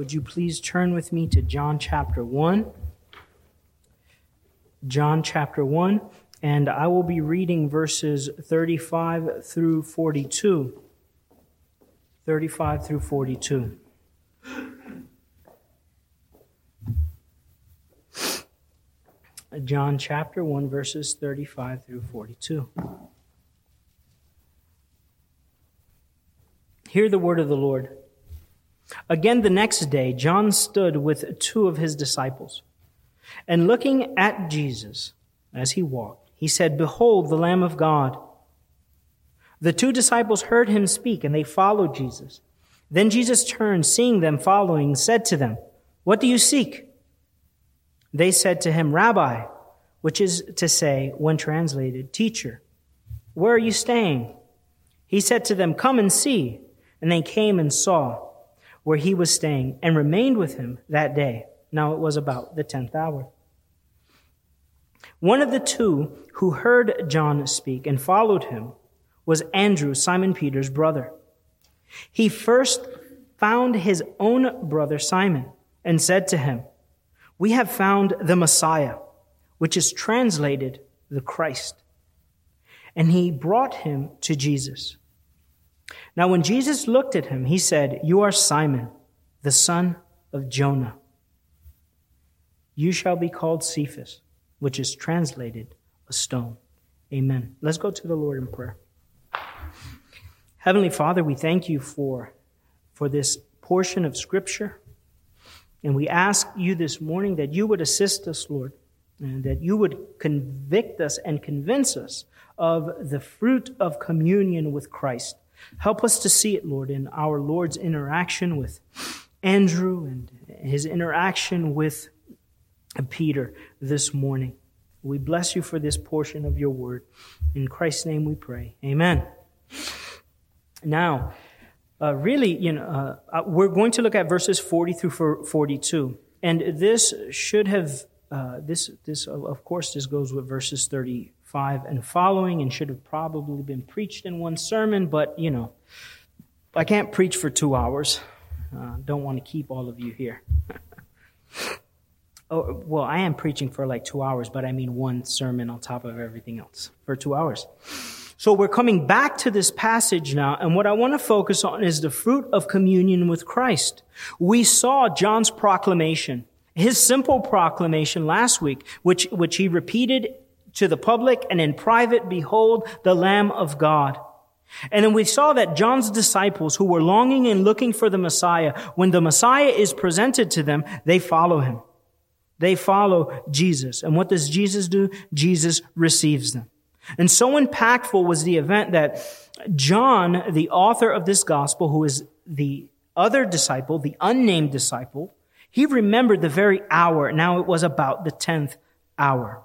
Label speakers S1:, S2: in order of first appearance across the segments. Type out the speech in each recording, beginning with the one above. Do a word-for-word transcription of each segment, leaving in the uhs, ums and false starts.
S1: would you please turn with me to John chapter one? John chapter one, and I will be reading verses thirty-five through forty-two. thirty-five through forty-two. John chapter one, verses thirty-five through forty-two. Hear the word of the Lord. Again, the next day, John stood with two of his disciples. And looking at Jesus as he walked, he said, "Behold, the Lamb of God." The two disciples heard him speak, and they followed Jesus. Then Jesus turned, seeing them following, said to them, "What do you seek?" They said to him, "Rabbi," which is to say, when translated, "Teacher, where are you staying?" He said to them, "Come and see." And they came and saw where he was staying and remained with him that day. Now it was about the tenth hour. One of the two who heard John speak and followed him was Andrew, Simon Peter's brother. He first found his own brother Simon and said to him, "We have found the Messiah," which is translated the Christ. And he brought him to Jesus. Now when Jesus looked at him, he said, "You are Simon, the son of Jonah. You shall be called Cephas," which is translated a stone. Amen. Let's go to the Lord in prayer. Heavenly Father, we thank you for, for this portion of Scripture. And we ask you this morning that you would assist us, Lord, and that you would convict us and convince us of the fruit of communion with Christ. Help us to see it, Lord, in our Lord's interaction with Andrew and his interaction with Peter this morning. We bless you for this portion of your word. In Christ's name we pray. Amen. Now, uh, really, you know, uh, we're going to look at verses forty through forty-two. And this should have, uh, this, this, of course, this goes with verses thirty-five and following, and should have probably been preached in one sermon, but, you know, I can't preach for two hours. Uh, don't want to keep all of you here. Oh, well, I am preaching for like two hours, but I mean one sermon on top of everything else for two hours. So we're coming back to this passage now, and what I want to focus on is the fruit of communion with Christ. We saw John's proclamation, his simple proclamation last week, which, which he repeated to the public and in private, "Behold, the Lamb of God." And then we saw that John's disciples, who were longing and looking for the Messiah, when the Messiah is presented to them, they follow him. They follow Jesus. And what does Jesus do? Jesus receives them. And so impactful was the event that John, the author of this gospel, who is the other disciple, the unnamed disciple, he remembered the very hour. Now it was about the tenth hour.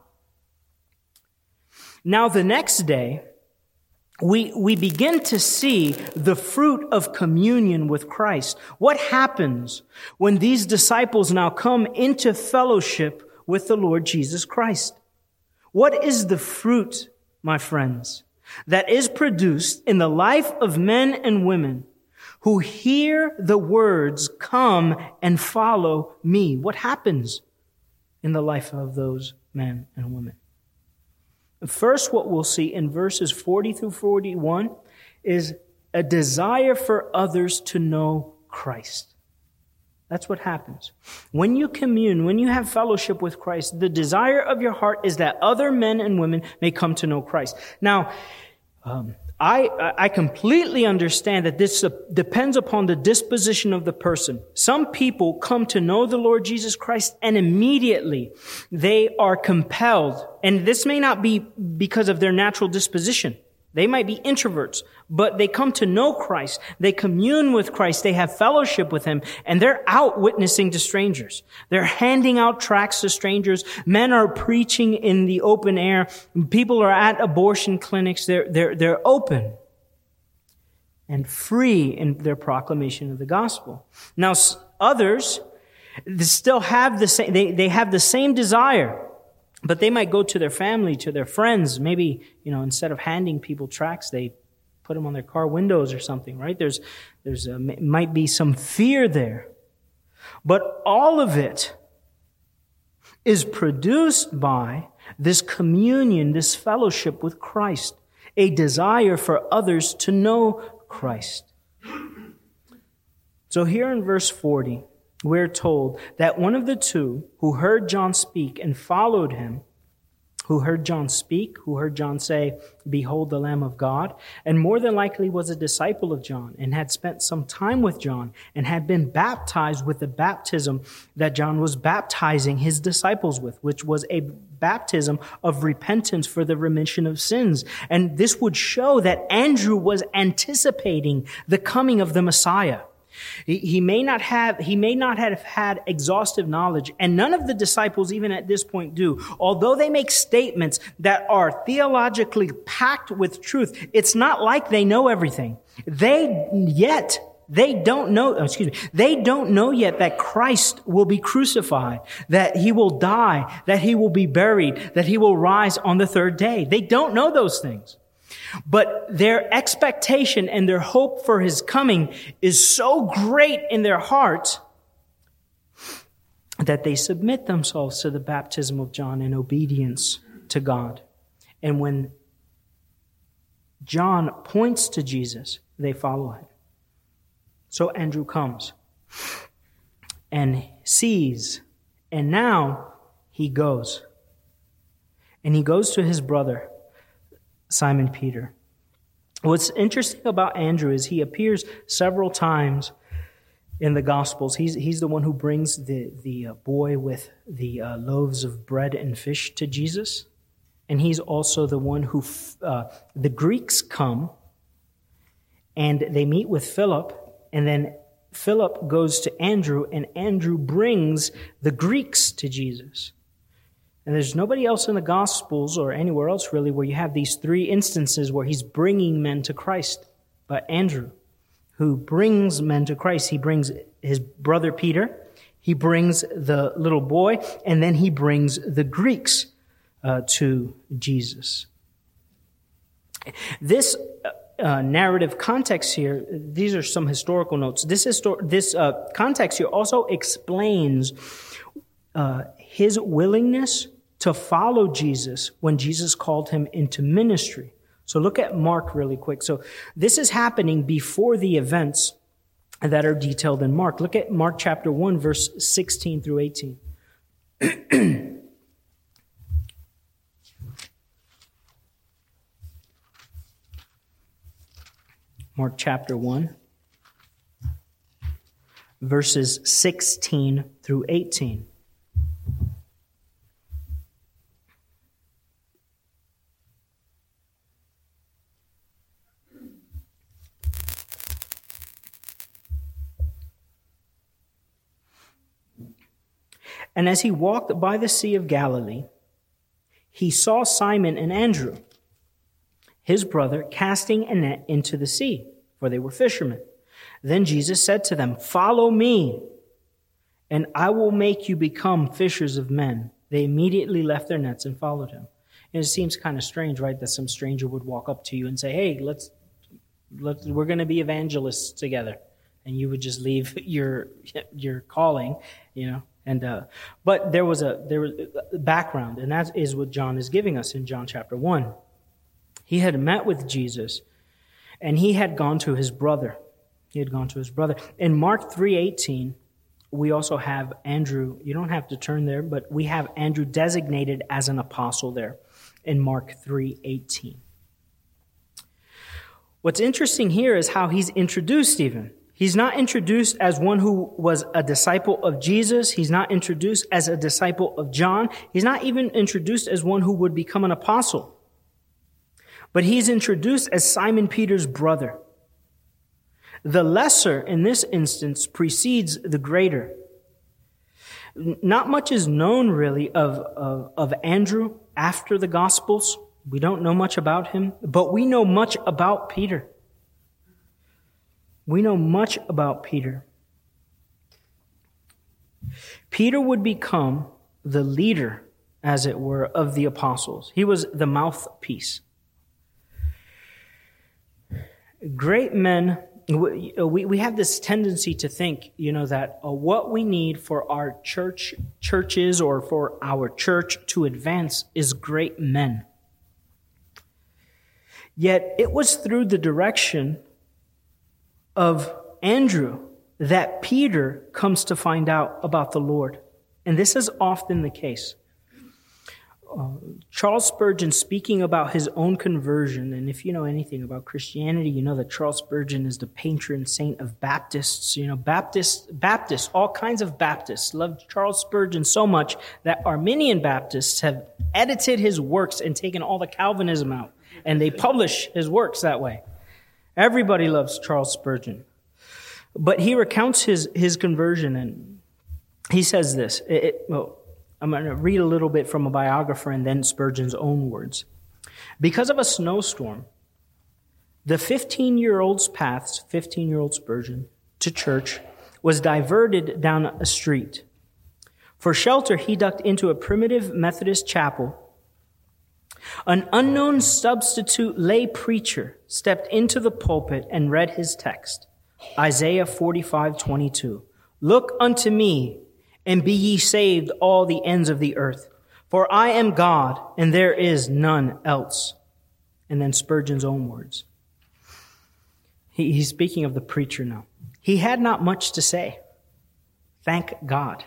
S1: Now the next day, we, we begin to see the fruit of communion with Christ. What happens when these disciples now come into fellowship with the Lord Jesus Christ? What is the fruit, my friends, that is produced in the life of men and women who hear the words, "Come and follow me"? What happens in the life of those men and women? First, what we'll see in verses forty through forty-one is a desire for others to know Christ. That's what happens. When you commune, when you have fellowship with Christ, the desire of your heart is that other men and women may come to know Christ. Now, um, I, I completely understand that this depends upon the disposition of the person. Some people come to know the Lord Jesus Christ and immediately they are compelled. And this may not be because of their natural disposition. They might be introverts, but they come to know Christ. They commune with Christ. They have fellowship with him, and they're out witnessing to strangers. They're handing out tracts to strangers. Men are preaching in the open air. People are at abortion clinics. They're, they're, they're open and free in their proclamation of the gospel. Now, others still have the same, they, they have the same desire. But they might go to their family, to their friends. Maybe, you know, instead of handing people tracts, they put them on their car windows or something, right? There's, there's a, might be some fear there. But all of it is produced by this communion, this fellowship with Christ, a desire for others to know Christ. So here in verse forty, we're told that one of the two who heard John speak and followed him, who heard John speak, who heard John say, "Behold the Lamb of God," and more than likely was a disciple of John and had spent some time with John and had been baptized with the baptism that John was baptizing his disciples with, which was a baptism of repentance for the remission of sins. And this would show that Andrew was anticipating the coming of the Messiah. He, he may not have, he may not have had exhaustive knowledge, and none of the disciples even at this point do. Although they make statements that are theologically packed with truth, it's not like they know everything. They yet, they don't know, excuse me, they don't know yet that Christ will be crucified, that he will die, that he will be buried, that he will rise on the third day. They don't know those things. But their expectation and their hope for his coming is so great in their heart that they submit themselves to the baptism of John in obedience to God. And when John points to Jesus, they follow him. So Andrew comes and sees, and now he goes. And he goes to his brother, Simon Peter. What's interesting about Andrew is he appears several times in the Gospels. He's he's the one who brings the the uh, boy with the uh, loaves of bread and fish to Jesus, and he's also the one who uh, the Greeks come and they meet with Philip, and then Philip goes to Andrew, and Andrew brings the Greeks to Jesus. And there's nobody else in the Gospels or anywhere else really where you have these three instances where he's bringing men to Christ. But Andrew, who brings men to Christ, he brings his brother Peter, he brings the little boy, and then he brings the Greeks uh, to Jesus. This uh, narrative context here, these are some historical notes. This, histor- this uh, context here also explains uh, his willingness to follow Jesus when Jesus called him into ministry. So look at Mark really quick. So this is happening before the events that are detailed in Mark. Look at Mark chapter one, verse sixteen through eighteen. Mark chapter one, verses sixteen through eighteen. And as he walked by the Sea of Galilee, he saw Simon and Andrew, his brother, casting a net into the sea, for they were fishermen. Then Jesus said to them, "Follow me, and I will make you become fishers of men." They immediately left their nets and followed him. And it seems kind of strange, right, that some stranger would walk up to you and say, "Hey, let's, let's we're going to be evangelists together," and you would just leave your your calling, you know. And uh, but there was a there was a background, and that is what John is giving us in John chapter one. He had met with Jesus, and he had gone to his brother. He had gone to his brother. In Mark three eighteen, we also have Andrew. You don't have to turn there, but we have Andrew designated as an apostle there in Mark three eighteen. What's interesting here is how he's introduced even. He's not introduced as one who was a disciple of Jesus. He's not introduced as a disciple of John. He's not even introduced as one who would become an apostle. But he's introduced as Simon Peter's brother. The lesser, in this instance, precedes the greater. Not much is known, really, of, of, of Andrew after the Gospels. We don't know much about him, but we know much about Peter. We know much about Peter. Peter would become the leader, as it were, of the apostles. He was the mouthpiece. Great men we, we have this tendency to think, you know, that uh, what we need for our church, churches or for our church to advance is great men. Yet it was through the direction of Andrew that Peter comes to find out about the Lord. And this is often the case. Uh, Charles Spurgeon, speaking about his own conversion, and if you know anything about Christianity, you know that Charles Spurgeon is the patron saint of Baptists. You know, Baptists, Baptists, all kinds of Baptists loved Charles Spurgeon so much that Arminian Baptists have edited his works and taken all the Calvinism out, and they publish his works that way. Everybody loves Charles Spurgeon. But he recounts his, his conversion, and he says this. It, it, well, I'm going to read a little bit from a biographer and then Spurgeon's own words. Because of a snowstorm, the fifteen-year-old's paths, fifteen-year-old Spurgeon, to church was diverted down a street. For shelter, he ducked into a primitive Methodist chapel. An unknown substitute lay preacher stepped into the pulpit and read his text, Isaiah forty-five twenty-two. Look unto me, and be ye saved all the ends of the earth. For I am God, and there is none else. And then Spurgeon's own words. He, he's speaking of the preacher now. He had not much to say. Thank God.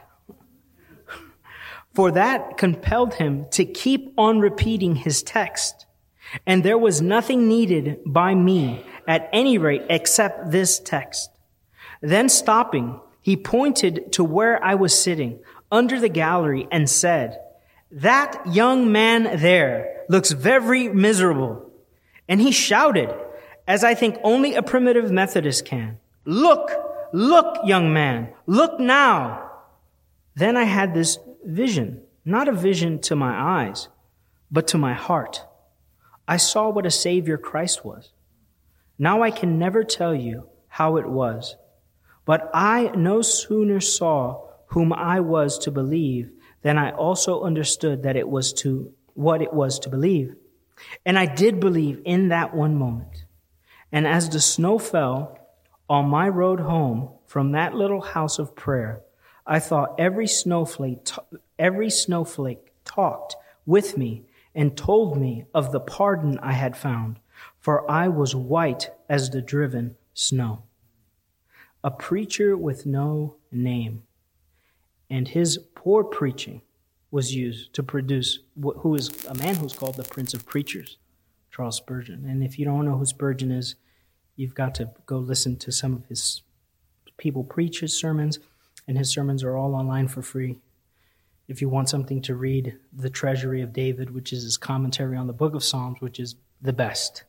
S1: For that compelled him to keep on repeating his text. And there was nothing needed by me, at any rate, except this text. Then stopping, he pointed to where I was sitting under the gallery and said, that young man there looks very miserable. And he shouted, as I think only a primitive Methodist can, look, look, young man, look now. Then I had this vision, not a vision to my eyes, but to my heart. I saw what a Savior Christ was. Now I can never tell you how it was. But I no sooner saw whom I was to believe than I also understood that it was to what it was to believe. And I did believe in that one moment. And as the snow fell on my road home from that little house of prayer, I thought every snowflake, every snowflake talked with me and told me of the pardon I had found, for I was white as the driven snow. A preacher with no name. And his poor preaching was used to produce who is a man who's called the Prince of Preachers, Charles Spurgeon. And if you don't know who Spurgeon is, you've got to go listen to some of his people preach his sermons, and his sermons are all online for free. If you want something to read, The Treasury of David, which is his commentary on the book of Psalms, which is the best.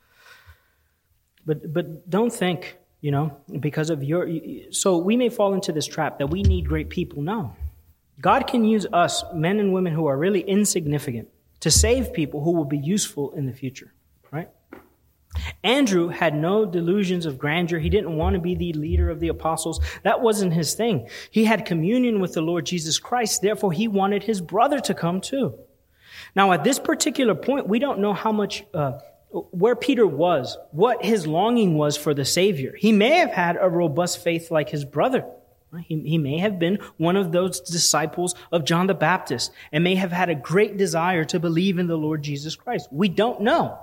S1: But but don't think, you know, because of your... So we may fall into this trap that we need great people. No. God can use us, men and women who are really insignificant, to save people who will be useful in the future, right? Andrew had no delusions of grandeur. He didn't want to be the leader of the apostles. That wasn't his thing. He had communion with the Lord Jesus Christ. Therefore, he wanted his brother to come too. Now, at this particular point, we don't know how much... Uh, where Peter was, what his longing was for the Savior. He may have had a robust faith like his brother. He, he may have been one of those disciples of John the Baptist and may have had a great desire to believe in the Lord Jesus Christ. We don't know.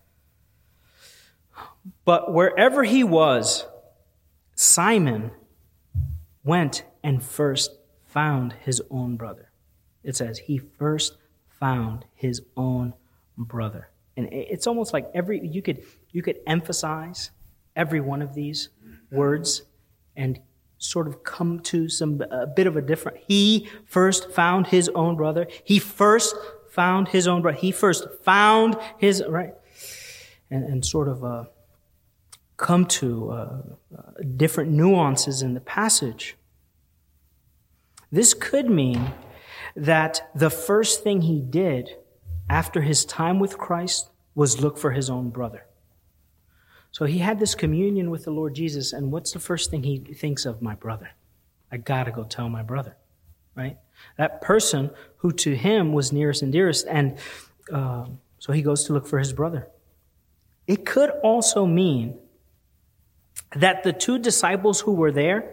S1: But wherever he was, Simon went and first found his own brother. It says he first found his own brother. And it's almost like every you could you could emphasize every one of these words and sort of come to some a bit of a different. He first found his own brother. He first found his own brother. He first found his right, and and sort of uh, come to uh, uh, different nuances in the passage. This could mean that the first thing he did after his time with Christ was look for his own brother. So he had this communion with the Lord Jesus, and what's the first thing he thinks of? My brother. I gotta go tell my brother, right? That person who to him was nearest and dearest, and uh, so he goes to look for his brother. It could also mean that the two disciples who were there,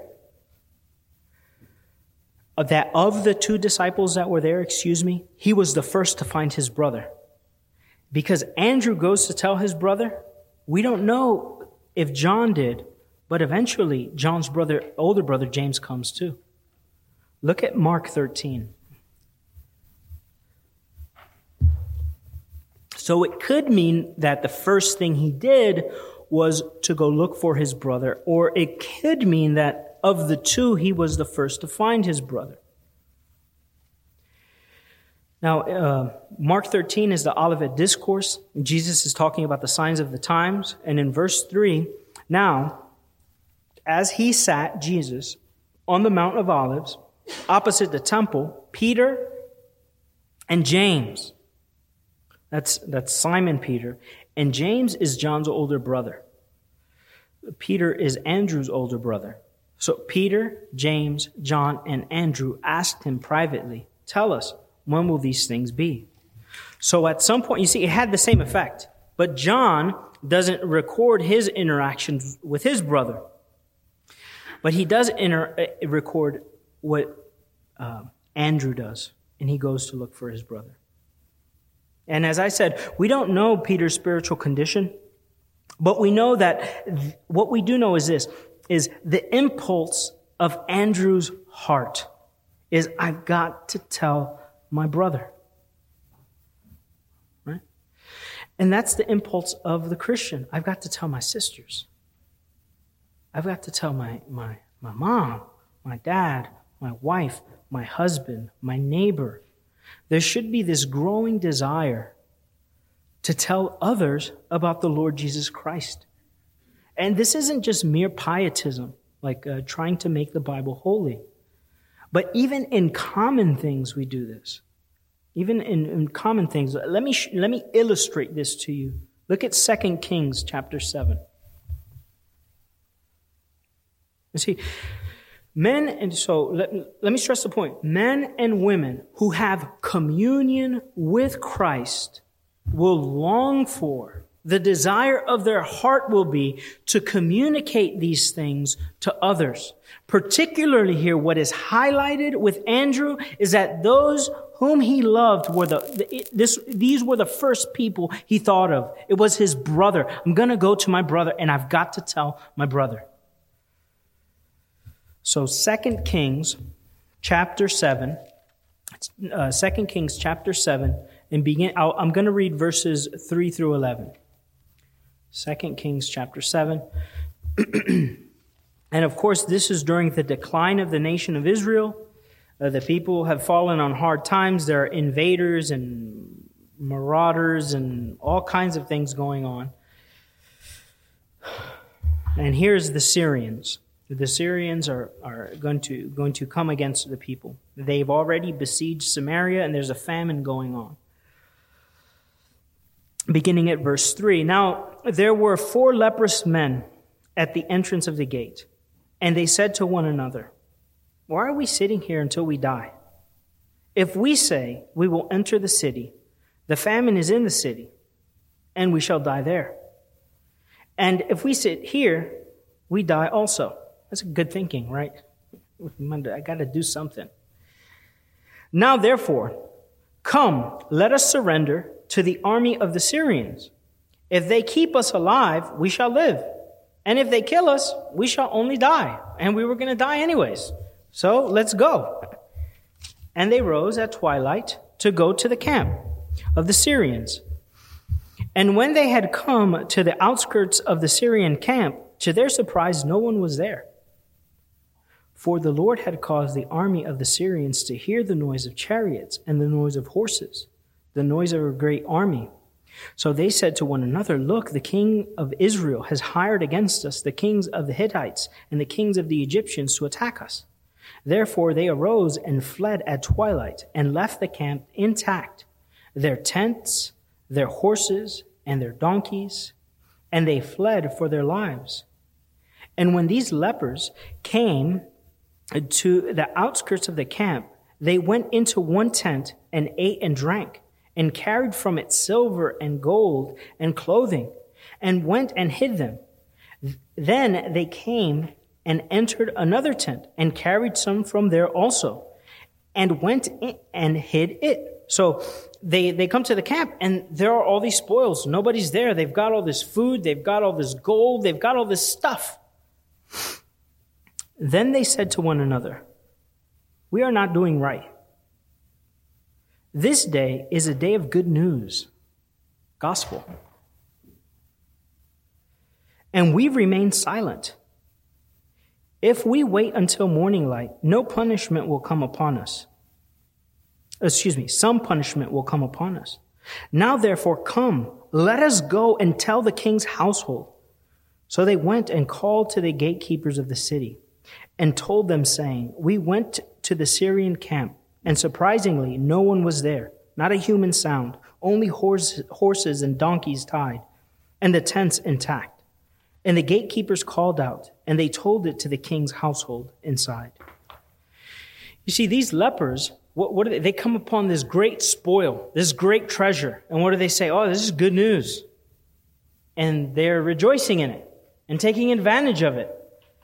S1: that of the two disciples that were there, excuse me, he was the first to find his brother. Because Andrew goes to tell his brother. We don't know if John did, but eventually John's brother, older brother James, comes too. Look at Mark thirteen. So it could mean that the first thing he did was to go look for his brother, or it could mean that of the two, he was the first to find his brother. Now, uh, Mark thirteen is the Olivet Discourse. Jesus is talking about the signs of the times. And in verse three, now, as he sat, Jesus, on the Mount of Olives, opposite the temple, Peter and James, that's, that's Simon Peter, and James is John's older brother. Peter is Andrew's older brother. So Peter, James, John, and Andrew asked him privately, tell us, when will these things be? So at some point, you see, it had the same effect. But John doesn't record his interactions with his brother. But he does inter- record what uh, Andrew does. And he goes to look for his brother. And as I said, we don't know Peter's spiritual condition. But we know that th- what we do know is this, is the impulse of Andrew's heart is, I've got to tell my brother. Right? And that's the impulse of the Christian. I've got to tell my sisters. I've got to tell my, my, my mom, my dad, my wife, my husband, my neighbor. There should be this growing desire to tell others about the Lord Jesus Christ. And this isn't just mere pietism, like uh, trying to make the Bible holy. But even in common things, we do this. Even in, in common things. Let me, sh- let me illustrate this to you. Look at Second Kings chapter seven. You see, men, and so let, let me stress the point. Men and women who have communion with Christ will long for, the desire of their heart will be to communicate these things to others. Particularly here, what is highlighted with Andrew is that those whom he loved were the, the this these were the first people he thought of. It was his brother. I'm going to go to my brother and I've got to tell my brother. So Second Kings chapter seven, uh, Second Kings chapter seven, and begin. I'll, I'm going to read verses three through eleven. Second Kings chapter seven. And of course, this is during the decline of the nation of Israel. Uh, the people have fallen on hard times. There are invaders and marauders and all kinds of things going on. And here's the Syrians. The Syrians are, are going to, going to come against the people. They've already besieged Samaria, and there's a famine going on. Beginning at verse three. Now, there were four leprous men at the entrance of the gate, and they said to one another, why are we sitting here until we die? If we say we will enter the city, the famine is in the city, and we shall die there. And if we sit here, we die also. That's good thinking, right? I got to do something. Now, therefore, come, let us surrender to the army of the Syrians. If they keep us alive, we shall live. And if they kill us, we shall only die. And we were going to die anyways. So let's go. And they rose at twilight to go to the camp of the Syrians. And when they had come to the outskirts of the Syrian camp, to their surprise, no one was there. For the Lord had caused the army of the Syrians to hear the noise of chariots and the noise of horses, the noise of a great army. So they said to one another, look, the king of Israel has hired against us the kings of the Hittites and the kings of the Egyptians to attack us. Therefore they arose and fled at twilight and left the camp intact, their tents, their horses, and their donkeys, and they fled for their lives. And when these lepers came to the outskirts of the camp, they went into one tent and ate and drank, and carried from it silver and gold and clothing, and went and hid them. Then they came and entered another tent and carried some from there also and went in and hid it. So they, they come to the camp and there are all these spoils. Nobody's there. They've got all this food. They've got all this gold. They've got all this stuff. Then they said to one another, "We are not doing right. This day is a day of good news, gospel. And we remain silent. If we wait until morning light, no punishment will come upon us. Excuse me, some punishment will come upon us. Now therefore come, let us go and tell the king's household." So they went and called to the gatekeepers of the city and told them, saying, "We went to the Syrian camp, and surprisingly, no one was there, not a human sound, only horse, horses and donkeys tied, and the tents intact." And the gatekeepers called out, and they told it to the king's household inside. You see, these lepers, what, what do they, they come upon this great spoil, this great treasure. And what do they say? "Oh, this is good news." And they're rejoicing in it and taking advantage of it.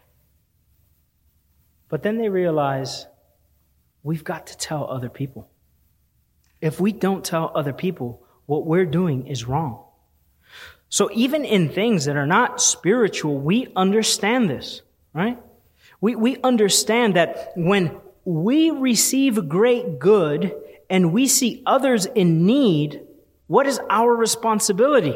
S1: But then they realize, we've got to tell other people. If we don't tell other people, what we're doing is wrong. So even in things that are not spiritual, we understand this, right? We, we understand that when we receive great good and we see others in need, what is our responsibility?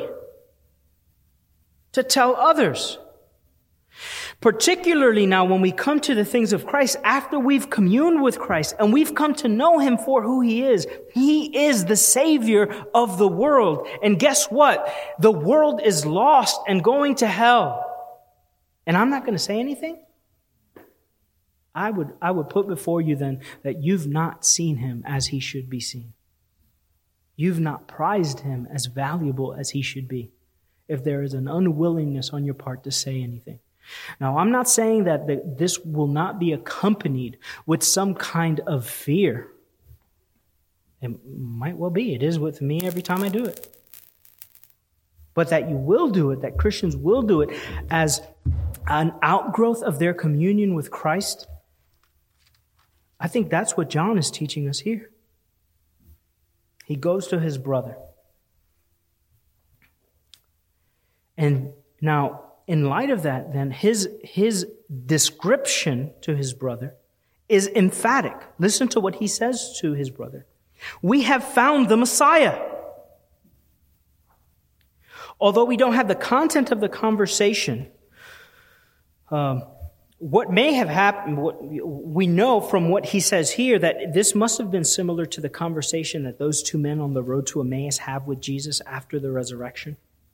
S1: To tell others. Particularly now when we come to the things of Christ, after we've communed with Christ and we've come to know Him for who He is. He is the Savior of the world. And guess what? The world is lost and going to hell. And I'm not going to say anything. I would, I would put before you then that you've not seen Him as He should be seen. You've not prized Him as valuable as He should be, if there is an unwillingness on your part to say anything. Now, I'm not saying that the, this will not be accompanied with some kind of fear. It might well be. It is with me every time I do it. But that you will do it, that Christians will do it as an outgrowth of their communion with Christ, I think that's what John is teaching us here. He goes to his brother. And now, in light of that, then, his, his description to his brother is emphatic. Listen to what he says to his brother. "We have found the Messiah." Although we don't have the content of the conversation, um, what may have happened, what we know from what he says here, that this must have been similar to the conversation that those two men on the road to Emmaus have with Jesus after the resurrection.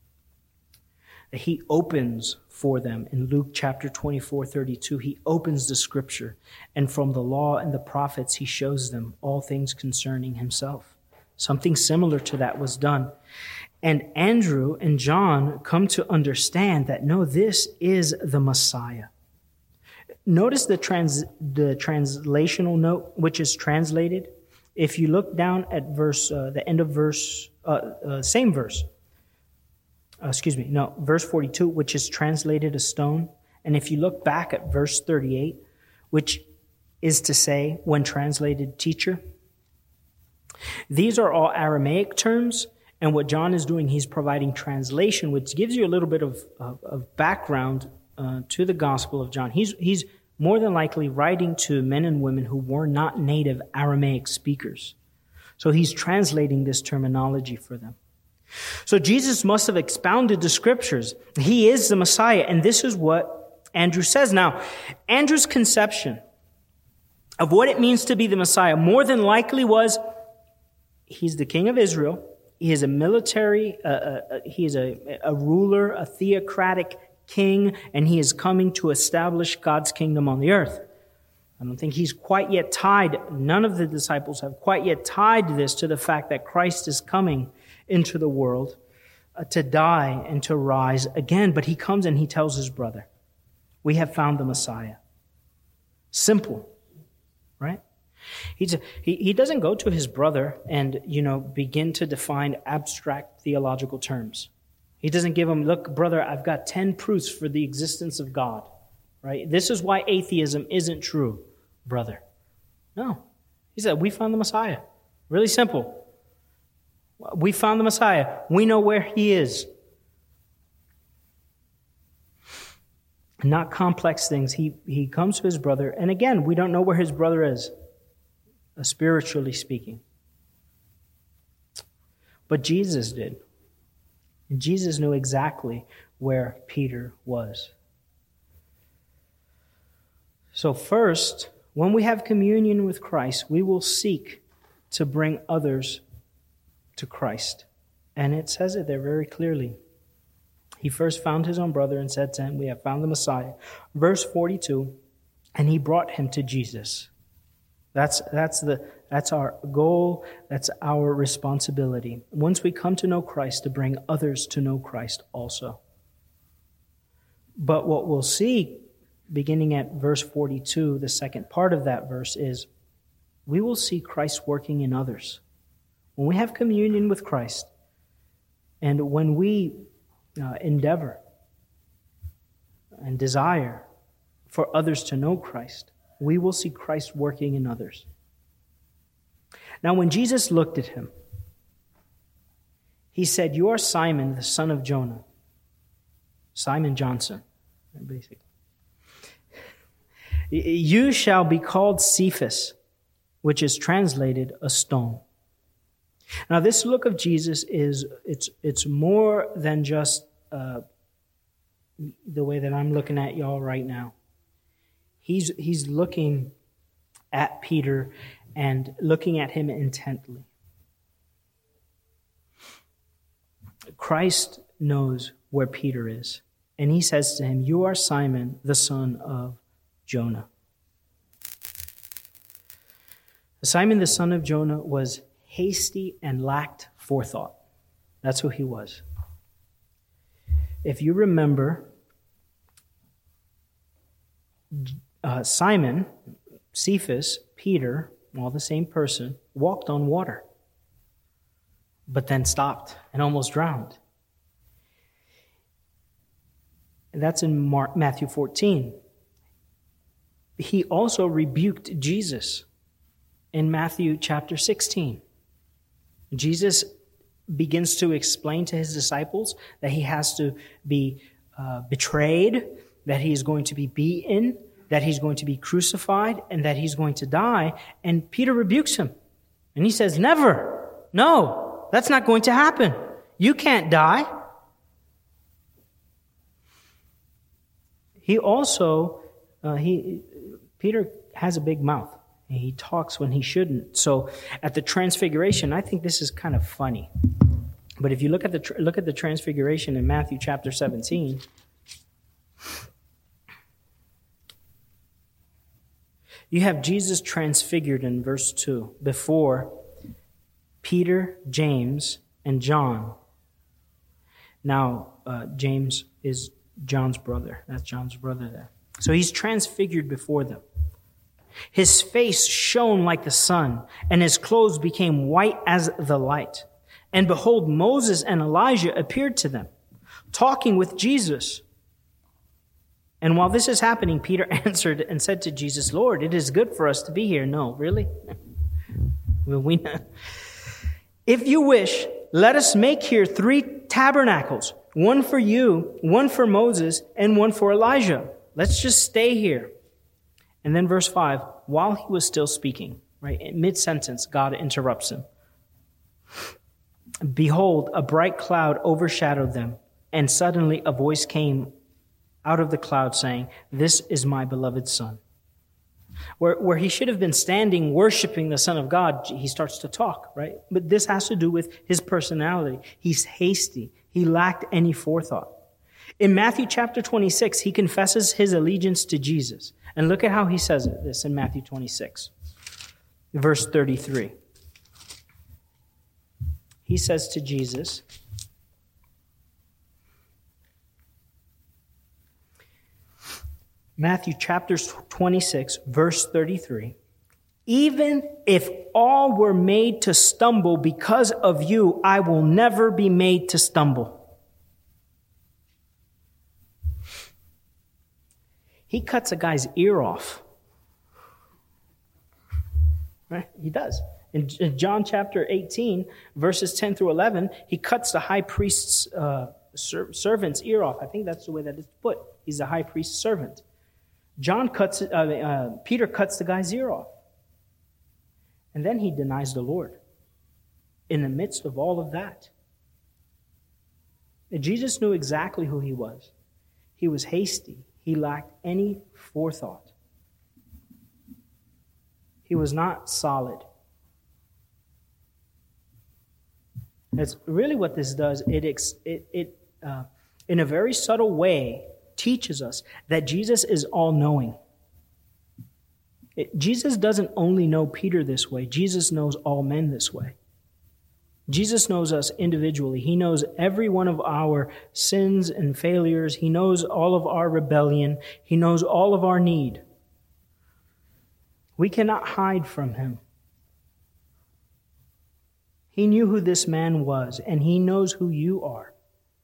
S1: He opens for them in Luke chapter twenty-four, thirty-two. He opens the scripture, and from the law and the prophets, he shows them all things concerning himself. Something similar to that was done. And Andrew and John come to understand that, no, this is the Messiah. Notice the trans, the translational note, which is translated. If you look down at verse, uh, the end of verse, uh, uh, same verse, Uh, excuse me, no, verse forty-two, which is translated a stone. And if you look back at verse thirty-eight, which is to say, when translated teacher, these are all Aramaic terms. And what John is doing, he's providing translation, which gives you a little bit of, of, of background uh, to the Gospel of John. He's, he's more than likely writing to men and women who were not native Aramaic speakers. So he's translating this terminology for them. So Jesus must have expounded the scriptures. He is the Messiah, and this is what Andrew says. Now, Andrew's conception of what it means to be the Messiah more than likely was, he's the king of Israel. He is a military, uh, uh, he is a, a ruler, a theocratic king, and he is coming to establish God's kingdom on the earth. I don't think he's quite yet tied, none of the disciples have quite yet tied this to the fact that Christ is coming into the world uh, to die and to rise again. But he comes and he tells his brother, "We have found the Messiah." Simple, right? He's a, he, he doesn't go to his brother and, you know, begin to define abstract theological terms. He doesn't give him, look, brother, I've got ten proofs for the existence of God. Right? This is why atheism isn't true, brother. No. He said, we found the Messiah. Really simple. We found the Messiah. We know where he is. Not complex things. He, he comes to his brother. And again, we don't know where his brother is, uh, spiritually speaking. But Jesus did. And Jesus knew exactly where Peter was. So first, when we have communion with Christ, we will seek to bring others to Christ. And it says it there very clearly. He first found his own brother and said to him, we have found the Messiah. Verse forty-two, and he brought him to Jesus. That's, that's, the, that's our goal. That's our responsibility. Once we come to know Christ, to bring others to know Christ also. But what we'll see beginning at verse forty-two, the second part of that verse is, we will see Christ working in others. When we have communion with Christ, and when we uh, endeavor and desire for others to know Christ, we will see Christ working in others. Now, when Jesus looked at him, he said, you are Simon, the son of Jonah. Simon Johnson, basically. You shall be called Cephas, which is translated a stone. Now, this look of Jesus is, it's it's more than just uh, the way that I'm looking at y'all right now. He's, he's looking at Peter and looking at him intently. Christ knows where Peter is, and he says to him, you are Simon, the son of Jonah. Simon, the son of Jonah, was hasty and lacked forethought. That's who he was. If you remember, uh, Simon, Cephas, Peter, all the same person, walked on water, but then stopped and almost drowned. And that's in Mark, Matthew fourteen. He also rebuked Jesus in Matthew chapter sixteen. Jesus begins to explain to his disciples that he has to be uh, betrayed, that he is going to be beaten, that he's going to be crucified, and that he's going to die. And Peter rebukes him. And he says, never. No, that's not going to happen. You can't die. He also, uh, he Peter has a big mouth. And he talks when he shouldn't. So at the Transfiguration, I think this is kind of funny. But if you look at the look at the Transfiguration in Matthew chapter seventeen, you have Jesus transfigured in verse two before Peter, James, and John. Now, uh, James is John's brother. That's John's brother there. So he's transfigured before them. His face shone like the sun, and his clothes became white as the light. And behold, Moses and Elijah appeared to them, talking with Jesus. And while this is happening, Peter answered and said to Jesus, Lord, it is good for us to be here. No, really? Well, we know. If you wish, let us make here three tabernacles, one for you, one for Moses, and one for Elijah. Let's just stay here. And then verse five, while he was still speaking, right, in mid-sentence, God interrupts him. Behold, a bright cloud overshadowed them, and suddenly a voice came out of the cloud saying, this is my beloved Son. Where, where he should have been standing worshiping the Son of God, he starts to talk, right? But this has to do with his personality. He's hasty. He lacked any forethought. In Matthew chapter twenty-six, he confesses his allegiance to Jesus. And look at how he says it, this in Matthew twenty-six, verse thirty-three. He says to Jesus, Matthew chapter twenty-six, verse thirty-three, even if all were made to stumble because of you, I will never be made to stumble. He cuts a guy's ear off. Right? He does. In John chapter eighteen, verses ten through eleven, he cuts the high priest's uh, ser- servant's ear off. I think that's the way that it's put. He's the high priest's servant. John cuts, uh, uh, Peter cuts the guy's ear off. And then he denies the Lord in the midst of all of that. And Jesus knew exactly who he was. He was hasty. He lacked any forethought. He was not solid. That's really what this does. It, it, it uh, in a very subtle way, teaches us that Jesus is all-knowing. It, Jesus doesn't only know Peter this way. Jesus knows all men this way. Jesus knows us individually. He knows every one of our sins and failures. He knows all of our rebellion. He knows all of our need. We cannot hide from him. He knew who this man was, and he knows who you are.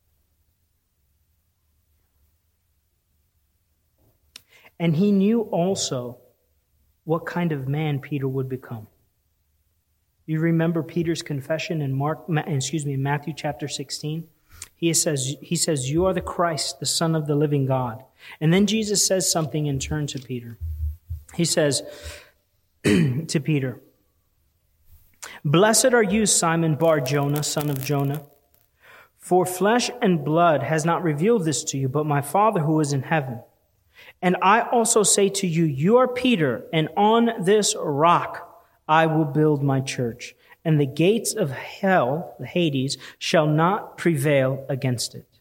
S1: And he knew also what kind of man Peter would become. You remember Peter's confession in Mark, excuse me, Matthew chapter sixteen? He says, he says, "You are the Christ, the Son of the living God." And then Jesus says something in turn to Peter. He says to Peter, "Blessed are you, Simon Bar-Jonah, son of Jonah, for flesh and blood has not revealed this to you, but my Father who is in heaven. And I also say to you, you are Peter, and on this rock I will build my church, and the gates of hell, the Hades, shall not prevail against it."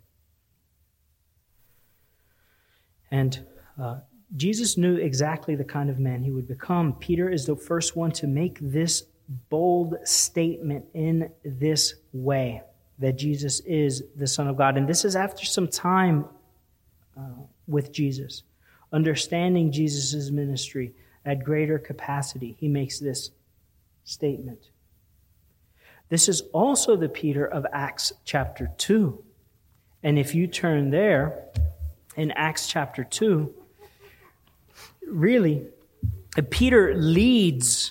S1: And uh, Jesus knew exactly the kind of man he would become. Peter is the first one to make this bold statement in this way, that Jesus is the Son of God. And this is after some time uh, with Jesus, understanding Jesus' ministry at greater capacity. He makes this statement. This is also the Peter of Acts chapter two. And if you turn there, in Acts chapter two, really, Peter leads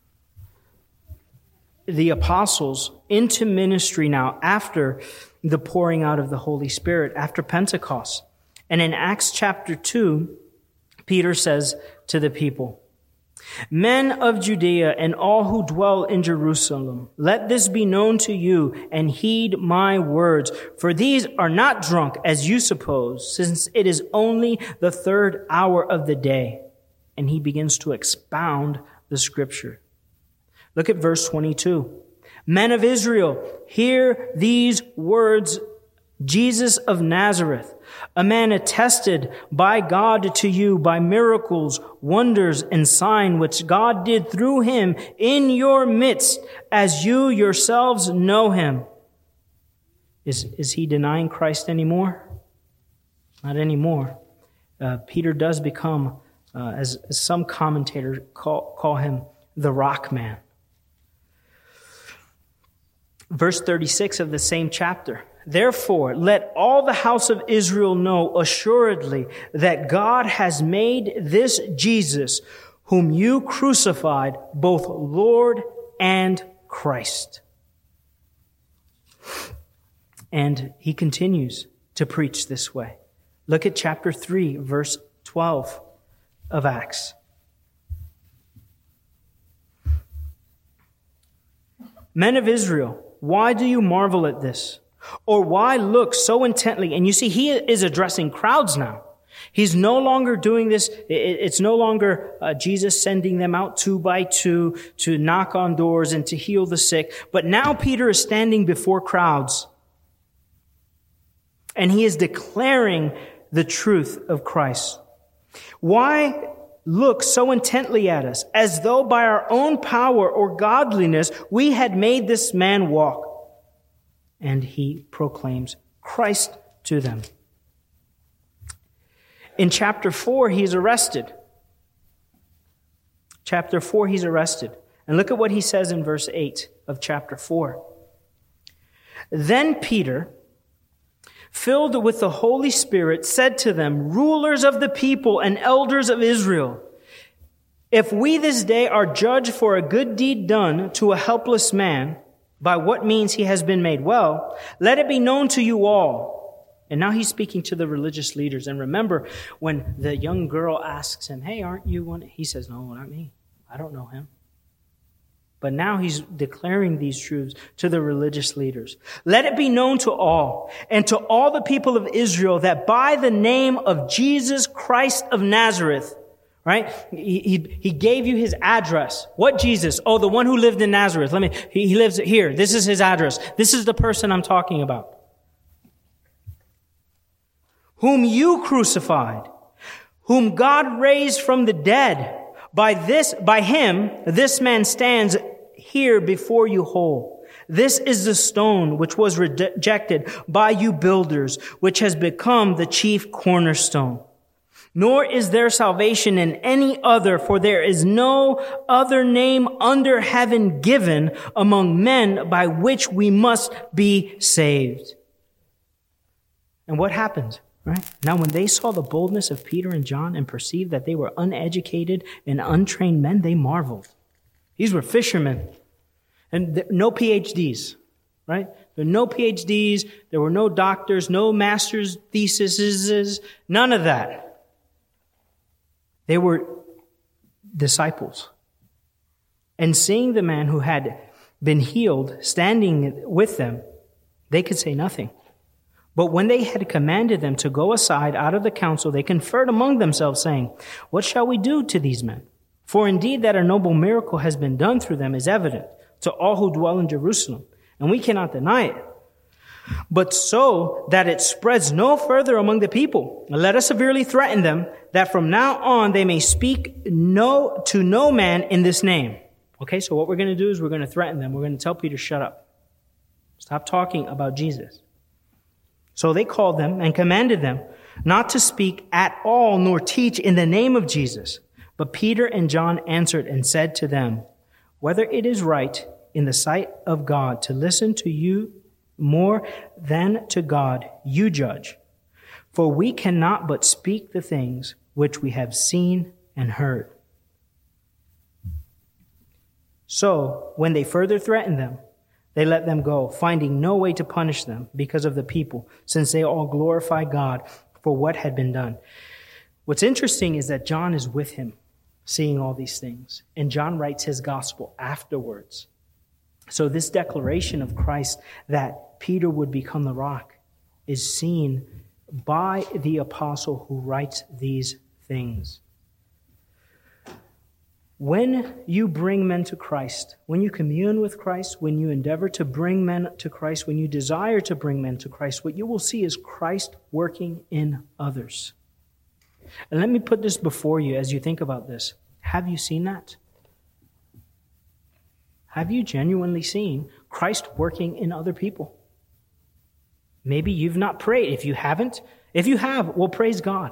S1: the apostles into ministry now after the pouring out of the Holy Spirit, after Pentecost. And in Acts chapter two, Peter says to the people, "Men of Judea and all who dwell in Jerusalem, let this be known to you and heed my words. For these are not drunk as you suppose, since it is only the third hour of the day." And he begins to expound the scripture. Look at verse twenty-two. "Men of Israel, hear these words. Jesus of Nazareth, a man attested by God to you by miracles, wonders, and signs which God did through him in your midst, as you yourselves know him." Is, is he denying Christ anymore? Not anymore. Uh, Peter does become, uh, as, as some commentators call, call him, the rock man. Verse thirty-six of the same chapter. "Therefore, let all the house of Israel know assuredly that God has made this Jesus, whom you crucified, both Lord and Christ." And he continues to preach this way. Look at chapter three, verse twelve of Acts. "Men of Israel, why do you marvel at this? Or why look so intently?" And you see, he is addressing crowds now. He's no longer doing this. It's no longer uh, Jesus sending them out two by two to knock on doors and to heal the sick. But now Peter is standing before crowds. And he is declaring the truth of Christ. "Why look so intently at us, as though by our own power or godliness we had made this man walk?" And he proclaims Christ to them. In chapter four, he's arrested. Chapter four, he's arrested. And look at what he says in verse eight of chapter four. "Then Peter, filled with the Holy Spirit, said to them, rulers of the people and elders of Israel, if we this day are judged for a good deed done to a helpless man, by what means he has been made well, let it be known to you all. And now he's speaking to the religious leaders. And remember, when the young girl asks him, hey, aren't you one? He says, no, not me. I don't know him. But now he's declaring these truths to the religious leaders. Let it be known to all and to all the people of Israel that by the name of Jesus Christ of Nazareth, right? He, he, he gave you his address. What Jesus? Oh, the one who lived in Nazareth. Let me, he, he lives here. This is his address. This is the person I'm talking about. Whom you crucified, whom God raised from the dead. By this, by him, this man stands here before you whole. This is the stone which was rejected by you builders, which has become the chief cornerstone. Nor is there salvation in any other, for there is no other name under heaven given among men by which we must be saved. And what happened? Right? Now, when they saw the boldness of Peter and John and perceived that they were uneducated and untrained men, they marveled. These were fishermen and th- no P H Ds, right? There were no P H Ds. There were no doctors, no master's theses, none of that. They were disciples. And seeing the man who had been healed standing with them, they could say nothing. But when they had commanded them to go aside out of the council, they conferred among themselves, saying, what shall we do to these men? For indeed that a noble miracle has been done through them is evident to all who dwell in Jerusalem, and we cannot deny it. But so that it spreads no further among the people, let us severely threaten them that from now on they may speak no to no man in this name. Okay, so what we're going to do is we're going to threaten them. We're going to tell Peter, shut up. Stop talking about Jesus. So they called them and commanded them not to speak at all nor teach in the name of Jesus. But Peter and John answered and said to them, whether it is right in the sight of God to listen to you more than to God, you judge. For we cannot but speak the things which we have seen and heard. So when they further threatened them, they let them go, finding no way to punish them because of the people, since they all glorify God for what had been done. What's interesting is that John is with him, seeing all these things. And John writes his gospel afterwards. So this declaration of Christ that Peter would become the rock is seen by the apostle who writes these things. When you bring men to Christ, when you commune with Christ, when you endeavor to bring men to Christ, when you desire to bring men to Christ, what you will see is Christ working in others. And let me put this before you as you think about this. Have you seen that? Have you genuinely seen Christ working in other people? Maybe you've not prayed. If you haven't, if you have, well, praise God.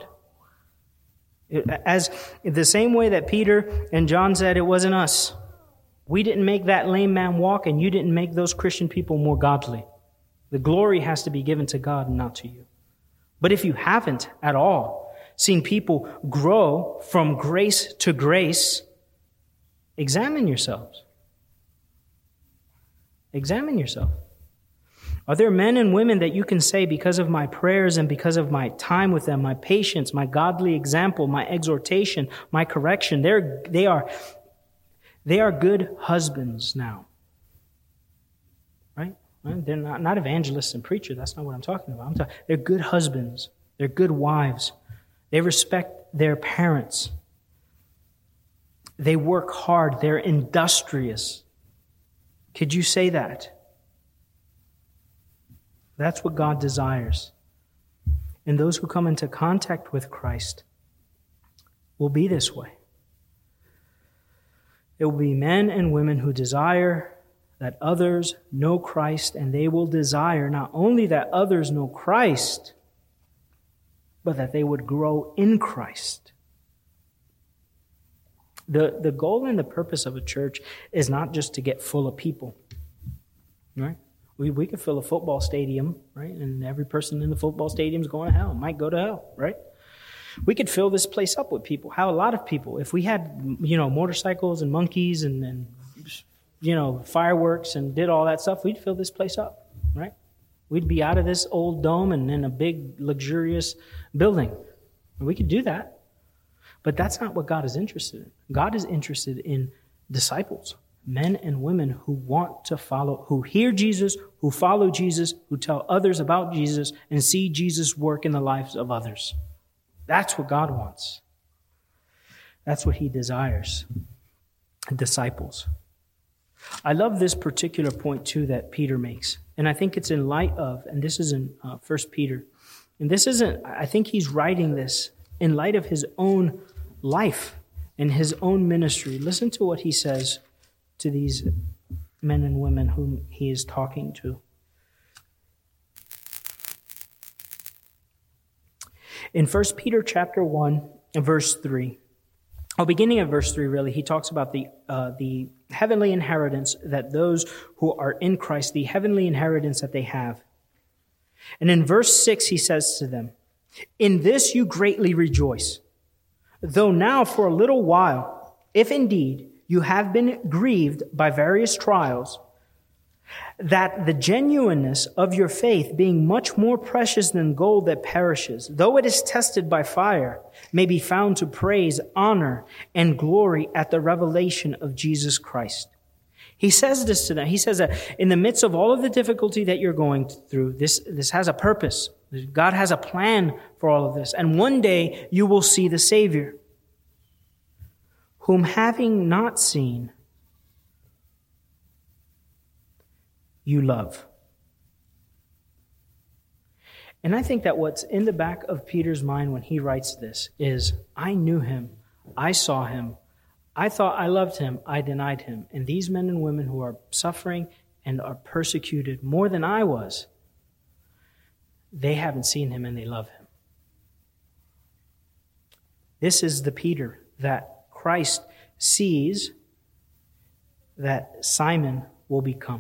S1: As the same way that Peter and John said, it wasn't us. We didn't make that lame man walk, and you didn't make those Christian people more godly. The glory has to be given to God and not to you. But if you haven't at all seen people grow from grace to grace, examine yourselves. Examine yourself. Are there men and women that you can say, because of my prayers and because of my time with them, my patience, my godly example, my exhortation, my correction, they're, they are, they are good husbands now? Right? They're not, not evangelists and preachers. That's not what I'm talking about. I'm talking, they're good husbands. They're good wives. They respect their parents. They work hard. They're industrious. Could you say that? That's what God desires. And those who come into contact with Christ will be this way. It will be men and women who desire that others know Christ, and they will desire not only that others know Christ, but that they would grow in Christ. The, the goal and the purpose of a church is not just to get full of people, right? We we could fill a football stadium, right? And every person in the football stadium is going to hell, might go to hell, right? We could fill this place up with people. How a lot of people. If we had, you know, motorcycles and monkeys and, and you know, fireworks and did all that stuff, we'd fill this place up, right? We'd be out of this old dome and in a big, luxurious building. We could do that. But that's not what God is interested in. God is interested in disciples, men and women who want to follow, who hear Jesus, who follow Jesus, who tell others about Jesus, and see Jesus work in the lives of others. That's what God wants. That's what he desires. Disciples. I love this particular point, too, that Peter makes. And I think it's in light of, and this is in uh, First Peter, and this isn't, I think he's writing this in light of his own life and his own ministry. Listen to what he says to these men and women whom he is talking to. In First Peter chapter one, verse three, or beginning of verse three, really, he talks about the uh, the heavenly inheritance that those who are in Christ, the heavenly inheritance that they have. And in verse six, he says to them, "In this you greatly rejoice, though now for a little while, if indeed you have been grieved by various trials, that the genuineness of your faith, being much more precious than gold that perishes, though it is tested by fire, may be found to praise, honor, and glory at the revelation of Jesus Christ." He says this to them. He says that in the midst of all of the difficulty that you're going through, this, this has a purpose. God has a plan for all of this. And one day you will see the Savior, whom having not seen, you love. And I think that what's in the back of Peter's mind when he writes this is, I knew him, I saw him, I thought I loved him, I denied him. And these men and women who are suffering and are persecuted more than I was, they haven't seen him and they love him. This is the Peter that Christ sees that Simon will become.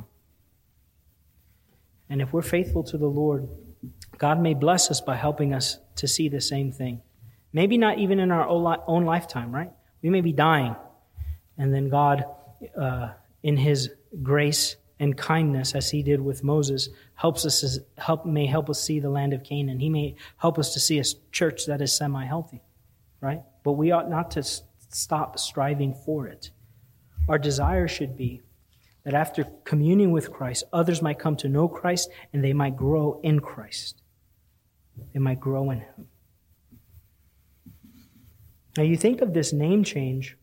S1: And if we're faithful to the Lord, God may bless us by helping us to see the same thing. Maybe not even in our own lifetime, right? We may be dying, and then God, uh, in his grace and kindness, as he did with Moses, helps us help may help us see the land of Canaan. He may help us to see a church that is semi-healthy, right? But we ought not to stop striving for it. Our desire should be that after communing with Christ, others might come to know Christ and they might grow in Christ. They might grow in him. Now you think of this name change,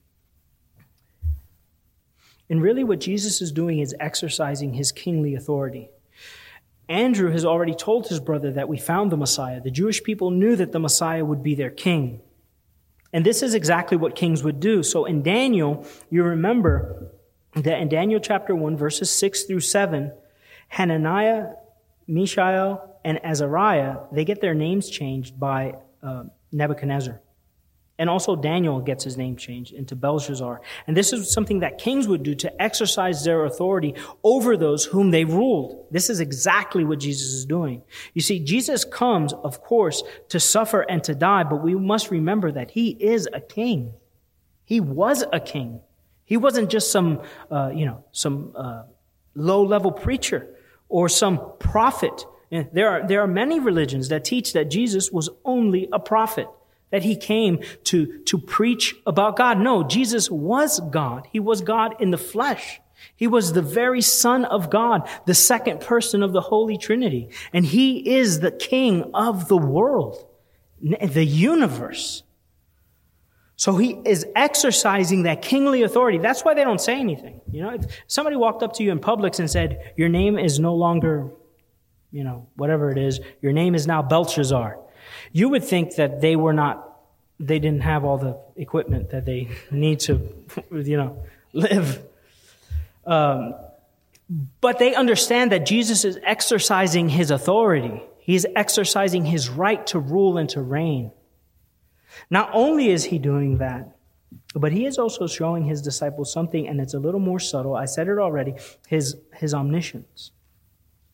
S1: and really what Jesus is doing is exercising his kingly authority. Andrew has already told his brother that we found the Messiah. The Jewish people knew that the Messiah would be their king. And this is exactly what kings would do. So in Daniel, you remember that in Daniel chapter one, verses six through seven, Hananiah, Mishael, and Azariah, they get their names changed by uh, Nebuchadnezzar. And also Daniel gets his name changed into Belshazzar. And this is something that kings would do to exercise their authority over those whom they ruled. This is exactly what Jesus is doing. You see, Jesus comes, of course, to suffer and to die, but we must remember that he is a king. He was a king. He wasn't just some, uh, you know, some uh, low-level preacher or some prophet. There are, there are many religions that teach that Jesus was only a prophet, that he came to, to preach about God. No, Jesus was God. He was God in the flesh. He was the very Son of God, the second person of the Holy Trinity. And he is the King of the world, the universe. So he is exercising that kingly authority. That's why they don't say anything. You know, if somebody walked up to you in Publix and said, your name is no longer, you know, whatever it is, your name is now Belshazzar, you would think that they were not, they didn't have all the equipment that they need to, you know, live. Um, but they understand that Jesus is exercising his authority. He's exercising his right to rule and to reign. Not only is he doing that, but he is also showing his disciples something, and it's a little more subtle. I said it already, his, his omniscience.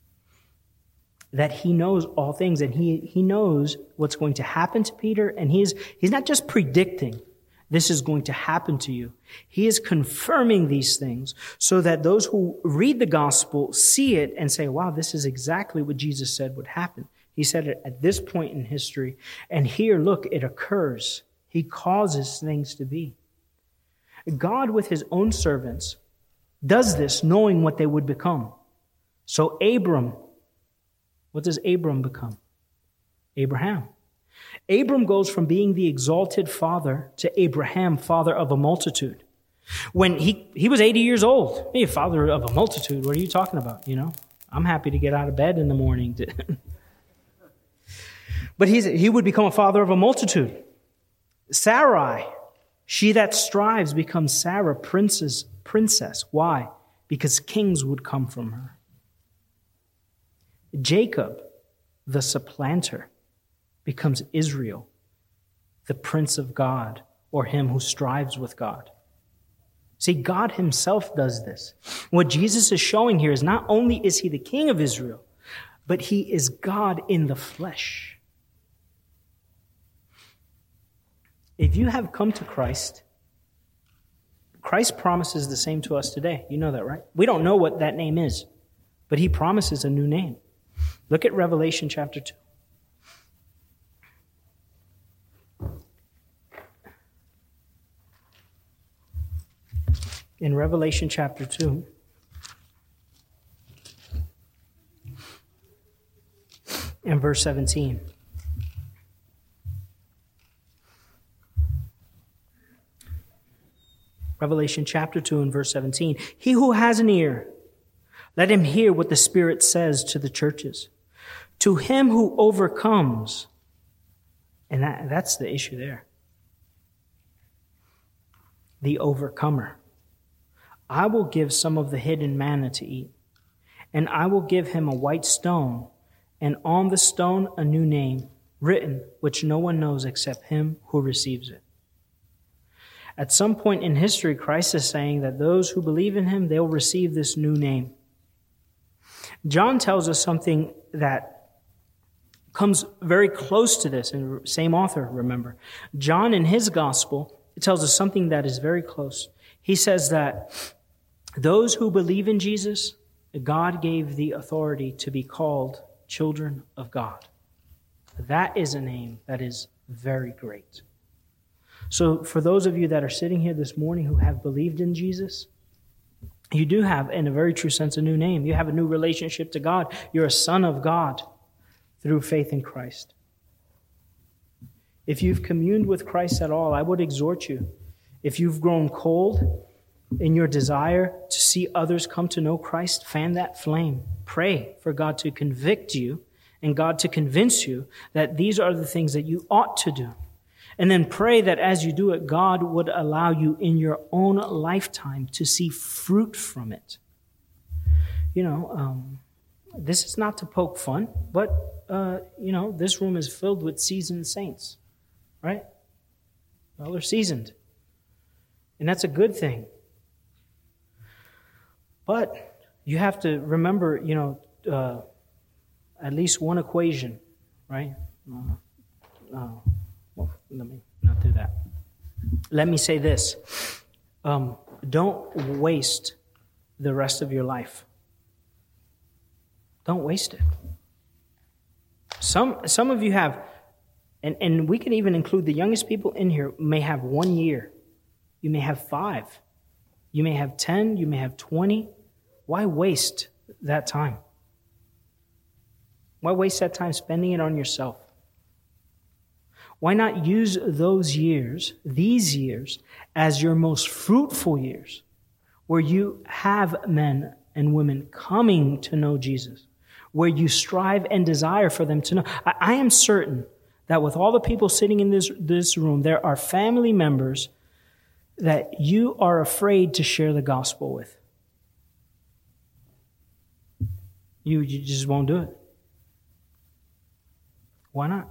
S1: that he knows all things, and he, he knows what's going to happen to Peter, and he is, he's not just predicting this is going to happen to you. He is confirming these things so that those who read the gospel see it and say, wow, this is exactly what Jesus said would happen. He said it at this point in history, and here, look, it occurs. He causes things to be. God, with his own servants, does this knowing what they would become. So Abram, what does Abram become? Abraham. Abram goes from being the exalted father to Abraham, father of a multitude. When he, he was eighty years old, hey, father of a multitude, what are you talking about? You know, I'm happy to get out of bed in the morning. To but he's, he would become a father of a multitude. Sarai, she that strives becomes Sarah, princess, princess. Why? Because kings would come from her. Jacob, the supplanter, becomes Israel, the prince of God, or him who strives with God. See, God himself does this. What Jesus is showing here is not only is he the king of Israel, but he is God in the flesh. If you have come to Christ, Christ promises the same to us today. You know that, right? We don't know what that name is, but he promises a new name. Look at Revelation chapter two. In Revelation chapter two, and verse seventeen. Revelation chapter two and verse seventeen. He who has an ear, let him hear what the Spirit says to the churches. To him who overcomes, and that, that's the issue there. The overcomer. I will give some of the hidden manna to eat, and I will give him a white stone, and on the stone a new name written, which no one knows except him who receives it. At some point in history, Christ is saying that those who believe in him, they'll receive this new name. John tells us something that comes very close to this, and same author, remember. John, in his gospel, tells us something that is very close. He says that those who believe in Jesus, God gave the authority to be called children of God. That is a name that is very great. So for those of you that are sitting here this morning who have believed in Jesus, you do have, in a very true sense, a new name. You have a new relationship to God. You're a son of God through faith in Christ. If you've communed with Christ at all, I would exhort you. If you've grown cold in your desire to see others come to know Christ, fan that flame. Pray for God to convict you and God to convince you that these are the things that you ought to do. And then pray that as you do it, God would allow you in your own lifetime to see fruit from it. You know, um, this is not to poke fun, but, uh, you know, this room is filled with seasoned saints, right? Well, they're seasoned. And that's a good thing. But you have to remember, you know, uh, at least one equation, right? Uh, uh, well, let me not do that. Let me say this. Um, don't waste the rest of your life. Don't waste it. Some some of you have, and, and we can even include the youngest people in here, may have one year. You may have five. You may have ten. You may have twenty. Why waste that time? Why waste that time spending it on yourself? Why not use those years, these years, as your most fruitful years, where you have men and women coming to know Jesus, where you strive and desire for them to know? I, I am certain that with all the people sitting in this, this room, there are family members that you are afraid to share the gospel with. You, you just won't do it. Why not?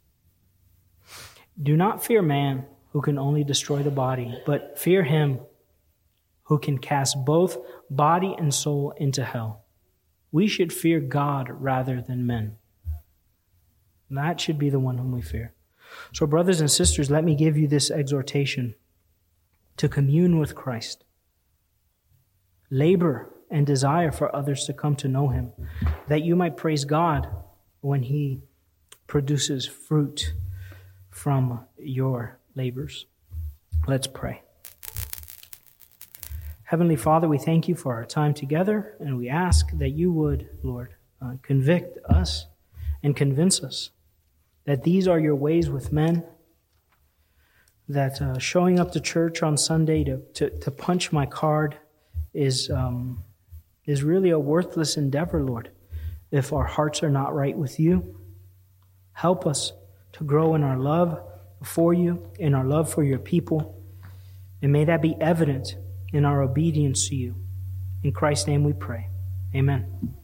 S1: Do not fear man who can only destroy the body, but fear him who can cast both body and soul into hell. We should fear God rather than men. That should be the one whom we fear. So, brothers and sisters, let me give you this exhortation to commune with Christ. Labor and desire for others to come to know him, that you might praise God when he produces fruit from your labors. Let's pray. Heavenly Father, we thank you for our time together, and we ask that you would, Lord, uh, convict us and convince us that these are your ways with men, that uh, showing up to church on Sunday to, to, to punch my card is, um, is really a worthless endeavor, Lord, if our hearts are not right with you. Help us to grow in our love for you, in our love for your people, and may that be evident in our obedience to you. In Christ's name we pray. Amen.